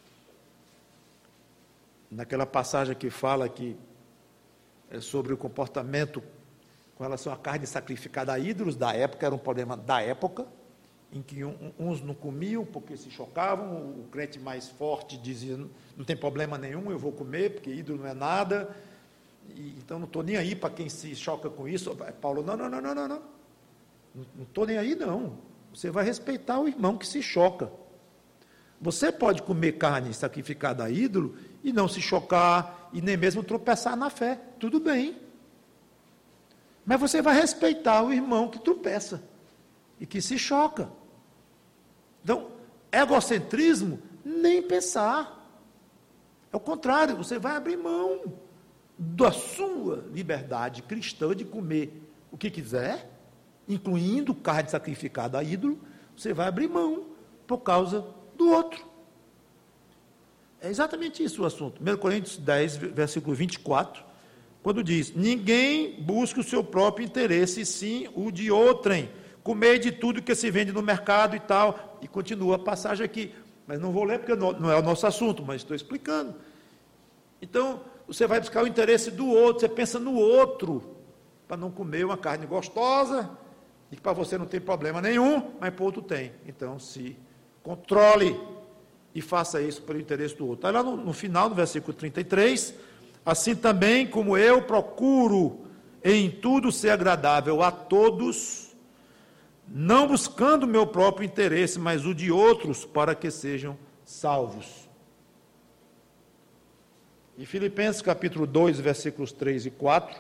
naquela passagem que fala que é sobre o comportamento com relação à carne sacrificada a ídolos da época, era um problema da época, em que uns não comiam porque se chocavam, o crente mais forte dizia, não tem problema nenhum, eu vou comer, porque ídolo não é nada, e, então não estou nem aí para quem se choca com isso. Paulo, não, não, não, não, não, não, não estou nem aí não, você vai respeitar o irmão que se choca. Você pode comer carne sacrificada a ídolo e não se chocar, e nem mesmo tropeçar na fé, tudo bem. Mas você vai respeitar o irmão que tropeça e que se choca. Então, egocentrismo, nem pensar. É o contrário, você vai abrir mão da sua liberdade cristã de comer o que quiser, incluindo carne sacrificada a ídolo, você vai abrir mão por causa do outro. É exatamente isso o assunto. primeiro Coríntios dez, versículo vinte e quatro, quando diz, ninguém busca o seu próprio interesse, sim o de outrem. Comer de tudo que se vende no mercado e tal. E continua a passagem aqui. Mas não vou ler porque não é o nosso assunto, mas estou explicando. Então, você vai buscar o interesse do outro, você pensa no outro, para não comer uma carne gostosa, e que para você não tem problema nenhum, mas para o outro tem. Então, se controle e faça isso pelo interesse do outro. Aí lá no, no final, no versículo trinta e três, assim também como eu procuro em tudo ser agradável a todos, não buscando o meu próprio interesse, mas o de outros, para que sejam salvos. Em Filipenses capítulo dois, versículos três e quatro,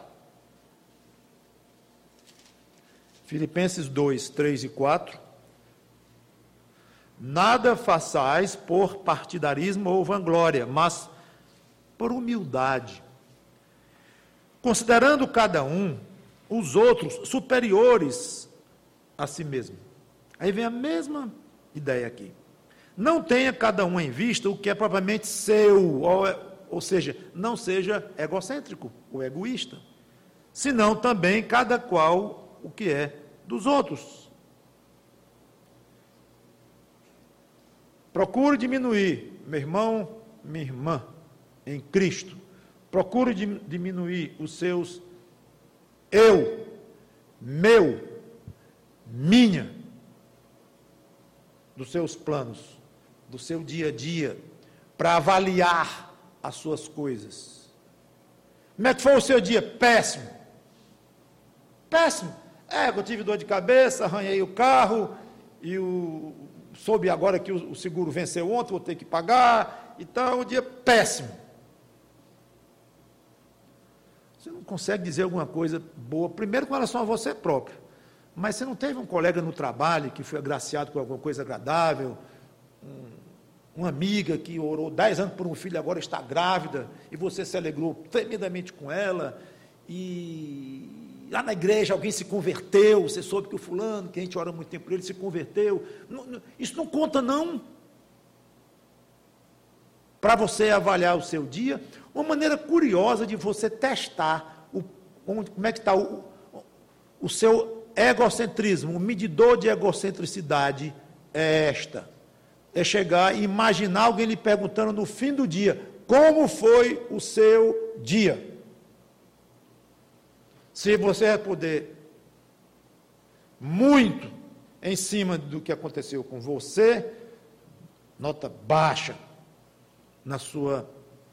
Filipenses dois, três e quatro, nada façais por partidarismo ou vanglória, mas por humildade, considerando cada um os outros superiores a si mesmo. Aí vem a mesma ideia aqui. Não tenha cada um em vista o que é propriamente seu, ou, ou seja, não seja egocêntrico ou egoísta, senão também cada qual o que é dos outros. Procure diminuir, meu irmão, minha irmã, em Cristo. Procure diminuir os seus eu, meu, minha, dos seus planos, do seu dia a dia, para avaliar as suas coisas. Como é que foi o seu dia? Péssimo. Péssimo. É, eu tive dor de cabeça, arranhei o carro, e o, soube agora que o, o seguro venceu ontem, vou ter que pagar, então, um dia péssimo. Você não consegue dizer alguma coisa boa, primeiro com relação a você próprio, mas você não teve um colega no trabalho que foi agraciado com alguma coisa agradável, um, uma amiga que orou dez anos por um filho, agora está grávida, e você se alegrou tremendamente com ela, e lá na igreja alguém se converteu, você soube que o fulano, que a gente ora muito tempo por ele, se converteu. Não, não, isso não conta não. Para você avaliar o seu dia, uma maneira curiosa de você testar o, como é que está o, o seu egocentrismo, o medidor de egocentricidade é esta. É chegar e imaginar alguém lhe perguntando no fim do dia, como foi o seu dia? Se você responder muito em cima do que aconteceu com você, nota baixa na sua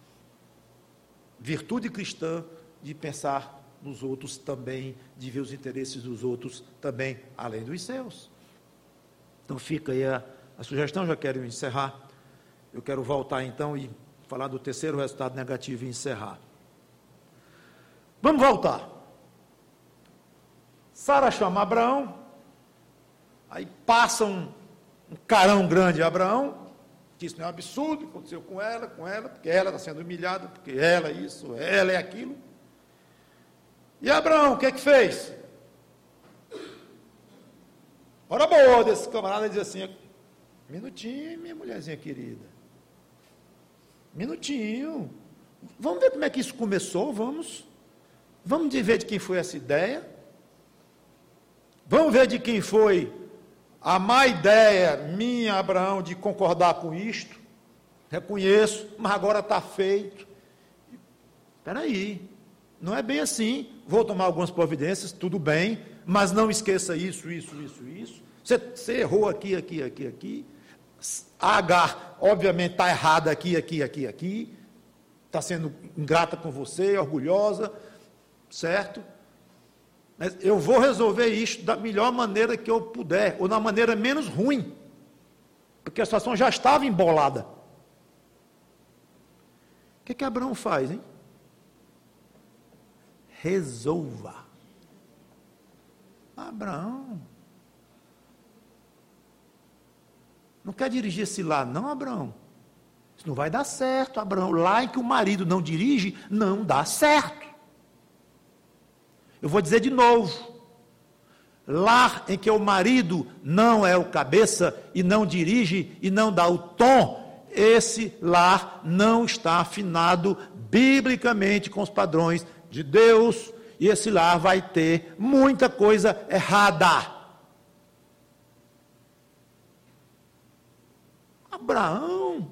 virtude cristã de pensar nos outros também, de ver os interesses dos outros também, além dos seus. Então fica aí a, a sugestão, já quero encerrar. Eu quero voltar então e falar do terceiro resultado negativo e encerrar. Vamos voltar. Sara chama Abraão, aí passa um, um carão grande a Abraão, que isso não é um absurdo, aconteceu com ela, com ela, porque ela está sendo humilhada, porque ela é isso, ela é aquilo. E Abraão, o que é que fez? Hora boa desse camarada diz assim, minutinho, minha mulherzinha querida, minutinho, vamos ver como é que isso começou, vamos, vamos ver de quem foi essa ideia, vamos ver de quem foi a má ideia minha, Abraão, de concordar com isto, reconheço, mas agora está feito. Espera aí, não é bem assim, vou tomar algumas providências, tudo bem, mas não esqueça isso, isso, isso, isso, você, você errou aqui, aqui, aqui, aqui, a Agar, obviamente, está errada aqui, aqui, aqui, aqui, está sendo ingrata com você, orgulhosa, certo? Mas eu vou resolver isso da melhor maneira que eu puder, ou da maneira menos ruim, porque a situação já estava embolada. O que que Abraão faz, hein? Resolva. Abraão, não quer dirigir esse lar, não, Abraão? Isso não vai dar certo, Abraão. Lá em que o marido não dirige, não dá certo. Eu vou dizer de novo, lar em que o marido não é o cabeça e não dirige e não dá o tom, esse lar não está afinado biblicamente com os padrões de Deus, e esse lar vai ter muita coisa errada. Abraão,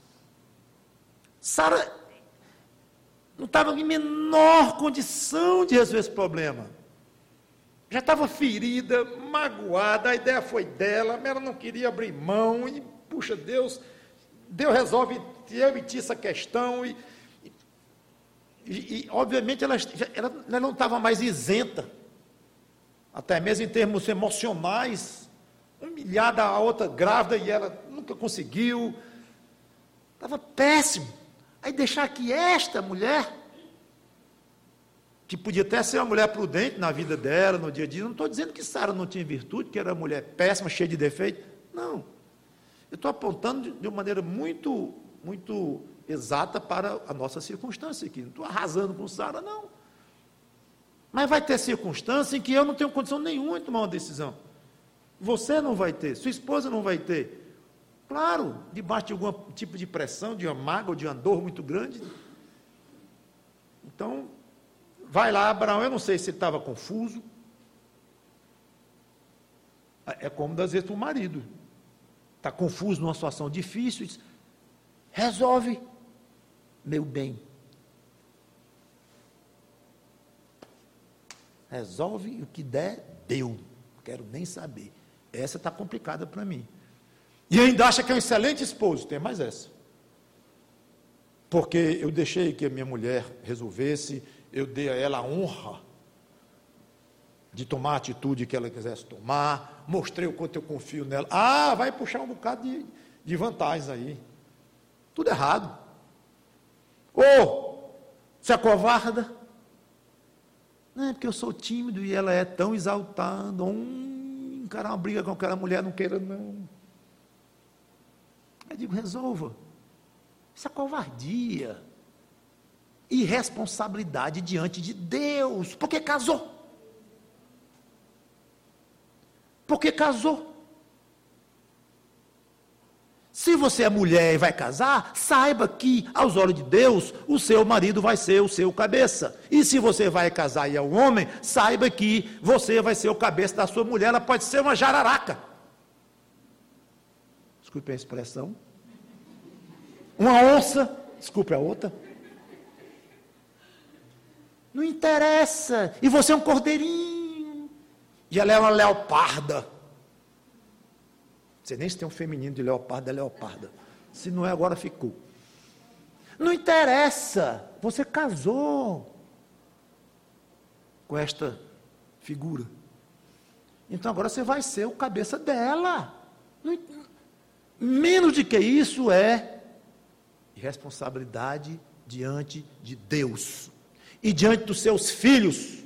Sara não estava em menor condição de resolver esse problema. Já estava ferida, magoada, a ideia foi dela, mas ela não queria abrir mão, e, puxa, Deus, Deus resolve eu e ti essa questão, e, e, e obviamente, ela, ela, ela não estava mais isenta, até mesmo em termos emocionais, humilhada a outra grávida, e ela nunca conseguiu, estava péssimo. Aí deixar que esta mulher, que podia até ser uma mulher prudente na vida dela, no dia a dia, não estou dizendo que Sara não tinha virtude, que era uma mulher péssima, cheia de defeitos, não. Eu estou apontando de, de uma maneira muito, muito exata para a nossa circunstância aqui, não estou arrasando com Sara, não. Mas vai ter circunstância em que eu não tenho condição nenhuma de tomar uma decisão. Você não vai ter, sua esposa não vai ter. Claro, debaixo de algum tipo de pressão, de uma mágoa, de uma dor muito grande. Então, vai lá, Abraão, eu não sei se ele estava confuso. É como, às vezes, o marido está confuso numa situação difícil, diz, resolve, meu bem. Resolve o que der, deu. Não quero nem saber. Essa está complicada para mim. E ainda acha que é um excelente esposo, tem mais essa. Porque eu deixei que a minha mulher resolvesse, eu dei a ela a honra de tomar a atitude que ela quisesse tomar, mostrei o quanto eu confio nela. Ah, vai puxar um bocado de, de vantagens aí. Tudo errado. Ou, se acovarda. Não, é porque eu sou tímido e ela é tão exaltada. Hum, encarar uma briga com aquela mulher, não queira não. Eu digo, resolva. Isso é covardia. Irresponsabilidade diante de Deus. Porque casou. Porque casou. Se você é mulher e vai casar, saiba que, aos olhos de Deus, o seu marido vai ser o seu cabeça. E se você vai casar e é um homem, saiba que você vai ser o cabeça da sua mulher. Ela pode ser uma jararaca. Desculpe a expressão. Uma onça. Desculpe a outra. Não interessa. E você é um cordeirinho. E ela é uma leoparda. Não sei nem se tem um feminino de leopardo, é leoparda. Se não é, agora ficou. Não interessa. Você casou com esta figura. Então agora você vai ser o cabeça dela. Não, menos de que isso é irresponsabilidade diante de Deus. E diante dos seus filhos.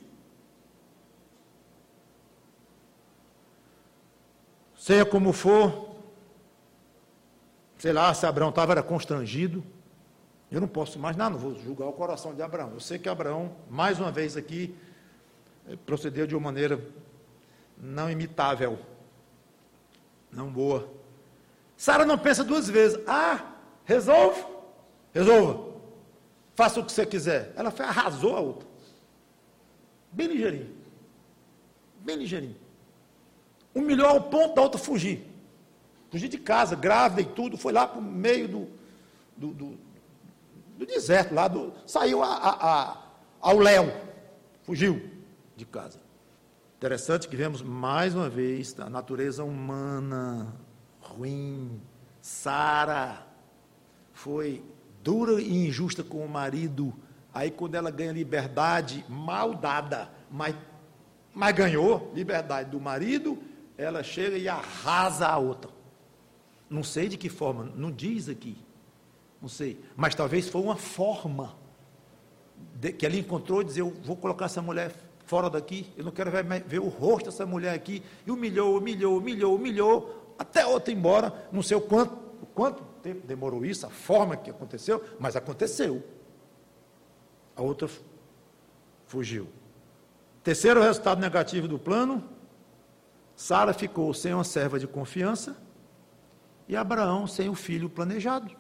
Seja como for, sei lá, se Abraão estava era constrangido, eu não posso mais nada, não vou julgar o coração de Abraão. Eu sei que Abraão, mais uma vez aqui, procedeu de uma maneira não imitável, não boa. Sara não pensa duas vezes. Ah, resolve, resolva, faça o que você quiser. Ela foi, arrasou a outra, bem ligeirinho, bem ligeirinho. Humilhou ao ponto da outra fugir. Fugir de casa, grávida e tudo, foi lá para o meio do, do, do, do deserto, lá do, saiu a, a, a, ao léu, fugiu de casa. Interessante que vemos mais uma vez a natureza humana, ruim. Sara foi dura e injusta com o marido, aí quando ela ganha liberdade, mal dada, mas, mas ganhou liberdade do marido, ela chega e arrasa a outra. Não sei de que forma, não diz aqui, não sei, mas talvez foi uma forma de, que ela encontrou, dizer, eu vou colocar essa mulher fora daqui, eu não quero ver, ver o rosto dessa mulher aqui, e humilhou, humilhou, humilhou, humilhou, até a outra ir embora, não sei o quanto, quanto tempo demorou isso, a forma que aconteceu, mas aconteceu. A outra fugiu. Terceiro resultado negativo do plano, Sara ficou sem uma serva de confiança e Abraão sem o filho planejado.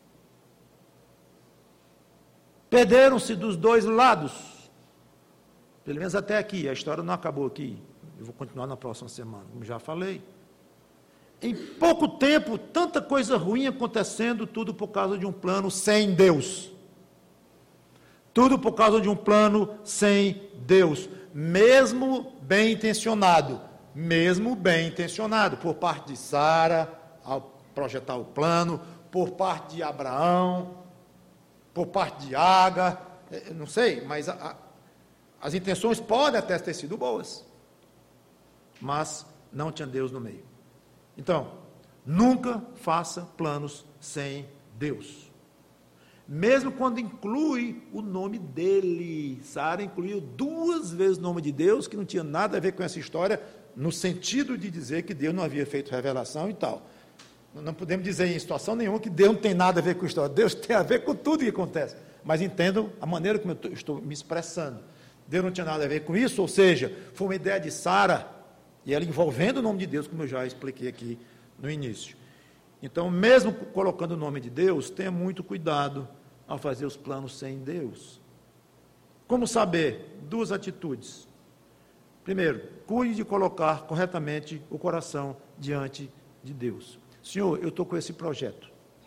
Perderam-se dos dois lados, pelo menos até aqui, a história não acabou aqui, eu vou continuar na próxima semana, como já falei. Em pouco tempo, tanta coisa ruim acontecendo, tudo por causa de um plano sem Deus. Tudo por causa de um plano sem Deus, mesmo bem intencionado. Mesmo bem intencionado, por parte de Sara, ao projetar o plano, por parte de Abraão, por parte de Agar, não sei, mas a, a, as intenções podem até ter sido boas, mas não tinha Deus no meio. Então, nunca faça planos sem Deus. Mesmo quando inclui o nome dele. Sara incluiu duas vezes o nome de Deus, que não tinha nada a ver com essa história, no sentido de dizer que Deus não havia feito revelação e tal. Não podemos dizer em situação nenhuma que Deus não tem nada a ver com a história. Deus tem a ver com tudo que acontece. Mas entendam a maneira como eu estou me expressando. Deus não tinha nada a ver com isso, ou seja, foi uma ideia de Sara, e ela envolvendo o nome de Deus, como eu já expliquei aqui no início. Então, mesmo colocando o nome de Deus, tenha muito cuidado ao fazer os planos sem Deus. Como saber? Duas atitudes. Primeiro, cuide de colocar corretamente o coração diante de Deus. Senhor, eu estou com esse projeto.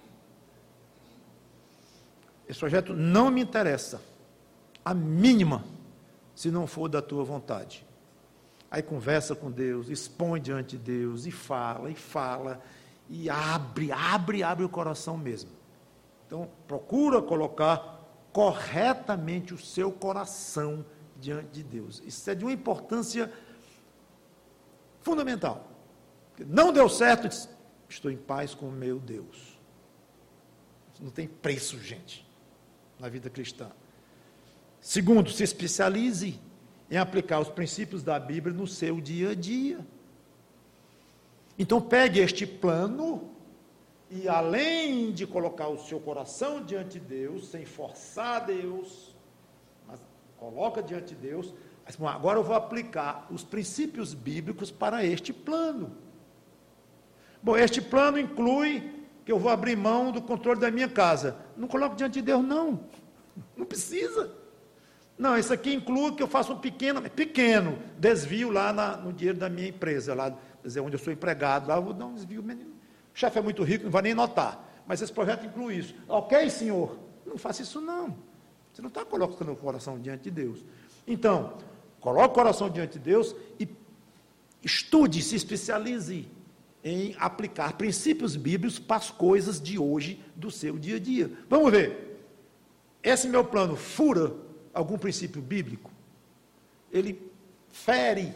Esse projeto não me interessa, a mínima, se não for da tua vontade. Aí conversa com Deus, expõe diante de Deus, e fala, e fala, e abre, abre, abre o coração mesmo. Então, procura colocar corretamente o seu coração diante de Deus. Isso é de uma importância fundamental. Não deu certo, estou em paz com o meu Deus. Isso não tem preço, gente, na vida cristã. Segundo, se especialize em aplicar os princípios da Bíblia no seu dia a dia. Então, pegue este plano e, além de colocar o seu coração diante de Deus, sem forçar Deus, mas coloca diante de Deus, Agora eu vou aplicar os princípios bíblicos para este plano. Bom, este plano inclui que eu vou abrir mão do controle da minha casa. Não coloco diante de Deus, não. Não precisa. Não, isso aqui inclui que eu faço um pequeno, pequeno desvio lá na, no dinheiro da minha empresa, lá, quer dizer, onde eu sou empregado, lá eu vou dar um desvio. O chefe é muito rico, não vai nem notar. Mas esse projeto inclui isso. Ok, senhor? Não faça isso, não. Você não está colocando o coração diante de Deus. Então, coloque o coração diante de Deus e estude, se especialize em aplicar princípios bíblicos para as coisas de hoje, do seu dia a dia. Vamos ver. Esse meu plano fura algum princípio bíblico? Ele fere.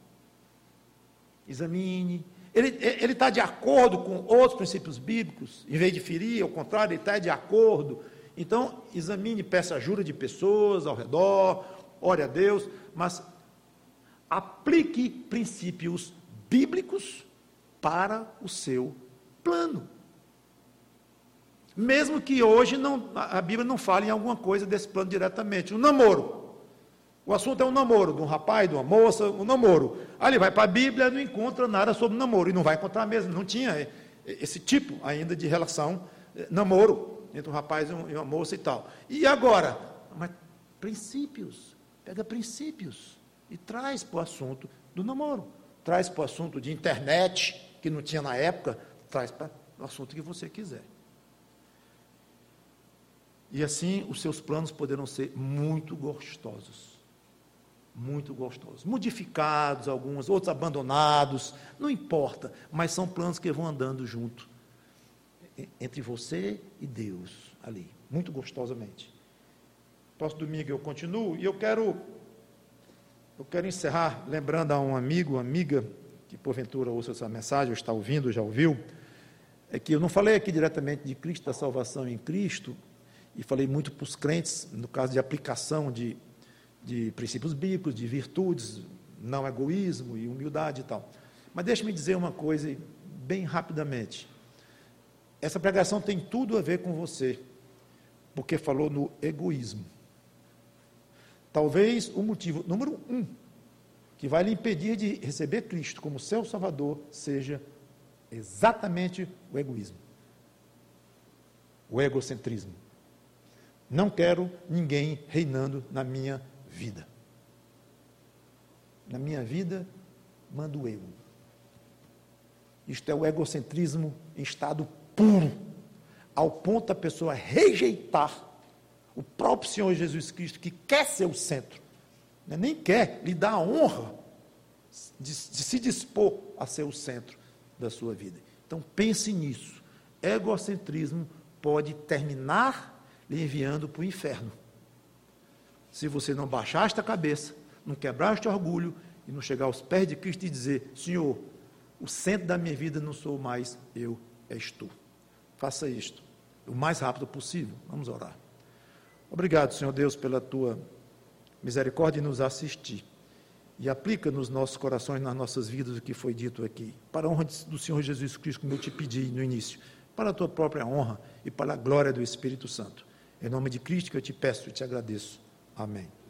Examine. Ele está de acordo com outros princípios bíblicos? Em vez de ferir, ao contrário, ele está de acordo. Então, examine, peça ajuda de pessoas ao redor, ore a Deus, mas aplique princípios bíblicos para o seu plano. Mesmo que hoje não, a Bíblia não fale em alguma coisa desse plano diretamente. O namoro. O assunto é um namoro, de um rapaz, de uma moça, um namoro. Aí ele vai para a Bíblia e não encontra nada sobre namoro. E não vai encontrar mesmo. Não tinha esse tipo ainda de relação, namoro, entre um rapaz e uma moça e tal. E agora? Mas princípios. Pega princípios e traz para o assunto do namoro. Traz para o assunto de internet, que não tinha na época, traz para o assunto que você quiser. E assim os seus planos poderão ser muito gostosos. Muito gostosos. Modificados alguns, outros abandonados, não importa, mas são planos que vão andando junto, entre você e Deus, ali, muito gostosamente. Próximo domingo eu continuo, e eu quero, eu quero encerrar lembrando a um amigo, amiga, que porventura ouça essa mensagem, ou está ouvindo, já ouviu, é que eu não falei aqui diretamente de Cristo, da salvação em Cristo, e falei muito para os crentes, no caso de aplicação de, de princípios bíblicos, de virtudes, não egoísmo e humildade e tal. Mas deixe-me dizer uma coisa bem rapidamente. Essa pregação tem tudo a ver com você, porque falou no egoísmo. Talvez o motivo número um que vai lhe impedir de receber Cristo como seu Salvador seja exatamente o egoísmo, o egocentrismo. Não quero ninguém reinando na minha vida. Na minha vida, mando eu. Isto é o egocentrismo em estado puro, ao ponto da pessoa rejeitar o próprio Senhor Jesus Cristo, que quer ser o centro, né? Nem quer lhe dar a honra de, de se dispor a ser o centro da sua vida. Então pense nisso. Egocentrismo pode terminar lhe enviando para o inferno, se você não baixar esta cabeça, não quebrar este orgulho e não chegar aos pés de Cristo e dizer: Senhor, o centro da minha vida não sou mais eu, és tu. Faça isto o mais rápido possível. Vamos orar. Obrigado, Senhor Deus, pela tua misericórdia em nos assistir, e aplica nos nossos corações, nas nossas vidas, o que foi dito aqui, para a honra do Senhor Jesus Cristo, como eu te pedi no início, para a tua própria honra e para a glória do Espírito Santo. Em nome de Cristo que eu te peço e te agradeço. Amém.